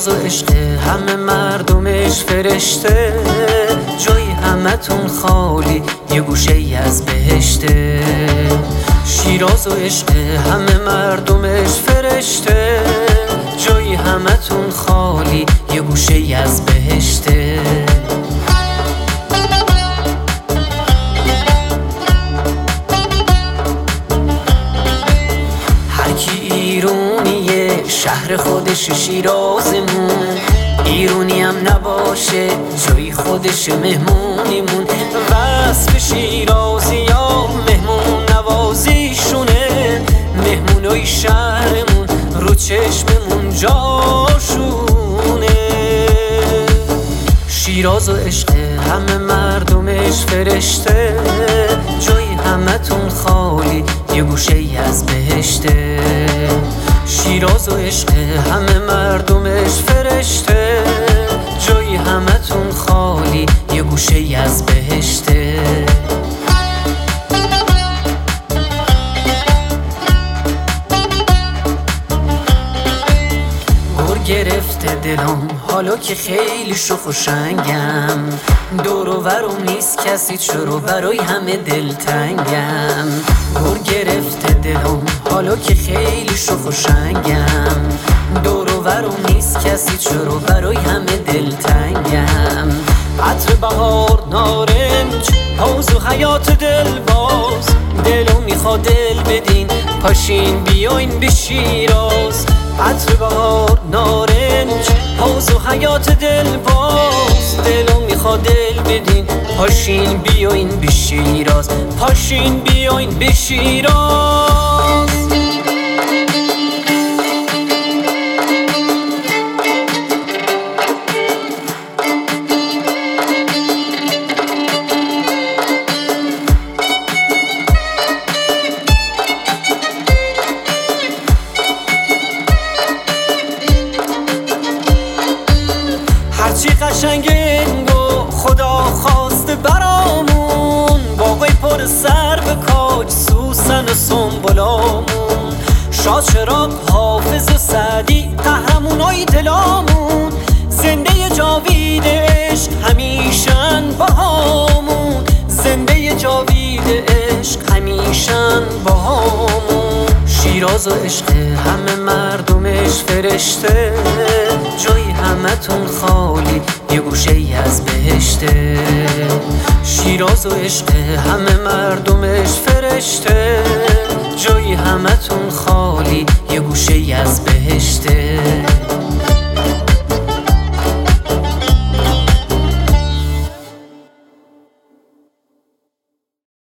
شیراز و عشق همه مردمش فرشته، جای همتون خالی یه گوشه ای از بهشته. شیراز و عشق همه مردمش فرشته، جای همتون خالی یه گوشه ای از بهشته. ایرونیه شهر خودش شیرازمون، ایرونی هم نباشه جای خودش مهمونیمون. وصف شیرازی ها مهمون نوازیشونه، مهمونای شهرمون رو چشممون جاشونه. شیراز و عشق همه مردمش فرشته، جای همتون خالی یه گوشه ای از بهشته. شیراز و عشق همه مردمش فرشته، جای همتون خالی یه گوشه ای از بهشته. گرفته دلم حالا که خیلی شوخ و شنگم، دور و برم نیست کسی چرا برای همه دلتنگم. گور گرفته دلم حالا که خیلی شوخ و شنگم، دور و برم نیست کسی چرا برای همه دلتنگم. عطر بهار نارنج حوض و حیات دل باز، دلو میخواد دل بدین پاشین بیاین به شیراز. عطر بهار نارنج حوض و حیات دل باز، دلو میخواد دل بدین پاشین بیاین به شیراز، پاشین بیاین به شیراز. هرچی قشنگه انگو خدا خواسته برامون، باقای پر سر به کاج سوسن و سنبلامون. شاد چراغ حافظ و سعدی قهرمونای دلامون، زنده جاوید عشق همیشن باهامون، زنده جاوید عشق همیشن باهامون. شیراز و عشق همه مردمش فرشته، جای همتون خالی یه گوشه ای از بهشته. شیراز و عشق همه مردمش فرشته، جای همتون خالی یه گوشه ای از بهشته.